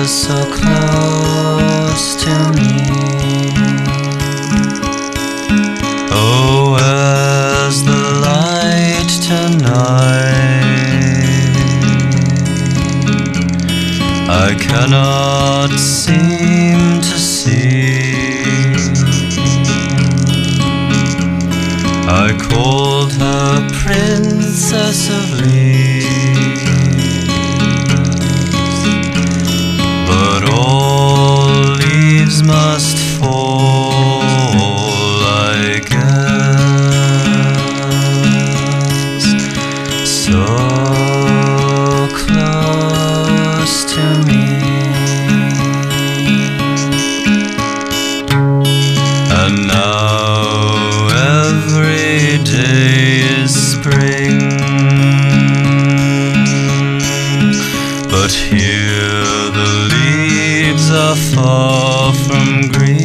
was so close to me. Oh, as the light tonight, I cannot seem to see. I called her Princess of Leaves, but all leaves must fall, I guess. So close to me, and now every day is spring, but here the leaves are far from green.